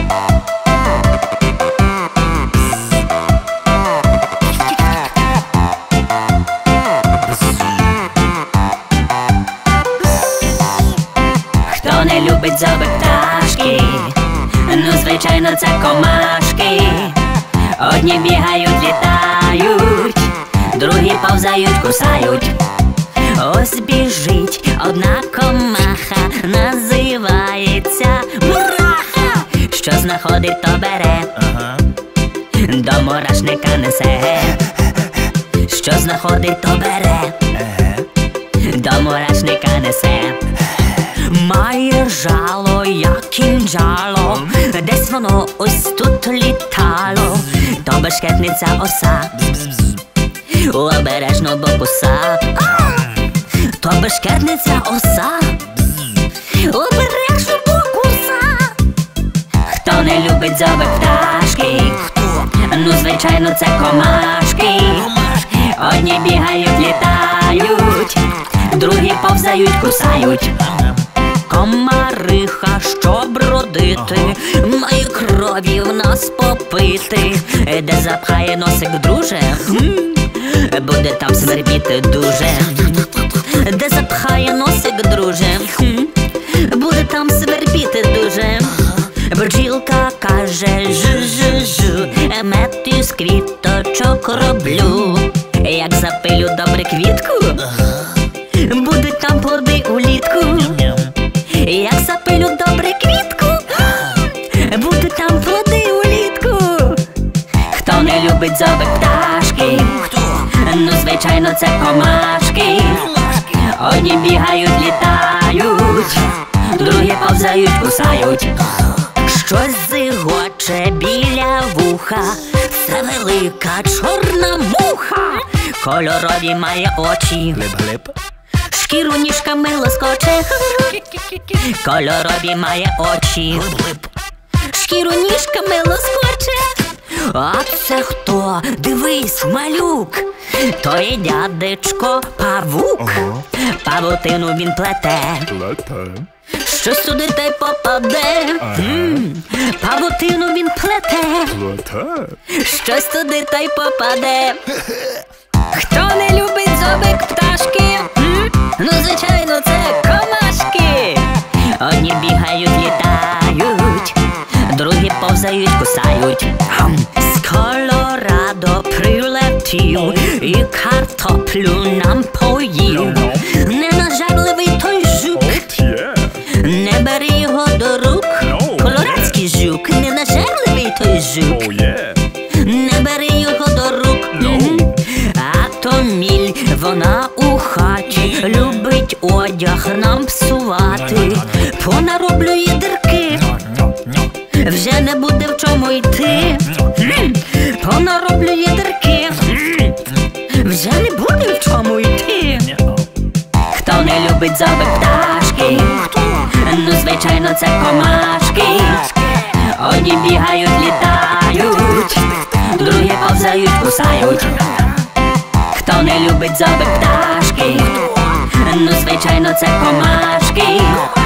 Хто не любить дзьоби пташки, ну звичайно це комашки. Одні бігають, літають, другі повзають, кусають. Ось біжить одна комаха, називається мураха. Що знаходить, то бере, до мурашника несе. Що знаходить, то бере, до мурашника несе. Має жало, як кінджало, десь воно ось тут літало. То бешкетниця оса, обережно бо куса. То бешкетниця оса, обережно бо куса. Хто не любить дзьоби пташки, ну звичайно це комашки. Одні бігають, літають, другі повзають, кусають. Комариха, щоб родити, має крові в нас попити. Де запхає носик, друже, буде там свербіти дуже. Де запхає носик, друже, буде там свербіти дуже. Бджілка каже жу-жу-жу, мед із квіточок роблю. Як запилю добре квітку, будуть там плоди улітку. Як запилю добре квітку, будуть там плоди улітку. Хто не любить дзьоби пташки, ну звичайно це комашки. Одні бігають, літають, другі повзають, кусають. Щось зигоче біля вуха, це велика чорна муха. Кольорові має очі, шкіру ніжками лоскоче. Кольорові має очі, шкіру ніжками лоскоче. А це хто? Дивись, малюк, то є дядечко павук. Павутину він плете, щось туди та й попаде. Павутину він плете, щось туди та й попаде. Хто не любить дзьоби пташки, ну звичайно це комашки. Одні бігають, літають, другі повзають, кусають. З Колорадо прилетів і картоплю нам поїв. Ненажерливий той жук, не бери його до рук. Колорадський жук, ненажерливий той жук, не бери його до рук. А то міль, вона у хаті, любить одяг нам псувати. Понароблює дірки, вже не буде в чому йти. Понароблює дірки, вже не буде в чому йти. Хто не любить дзьоби пташки, ну звичайно це комашки. Одні бігають, літають, другі повзають, кусають. Хто не любить дзьоби пташки, ну звичайно це комашки.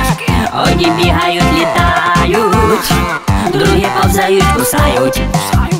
Одні бігають, літають, другі повзають, кусають.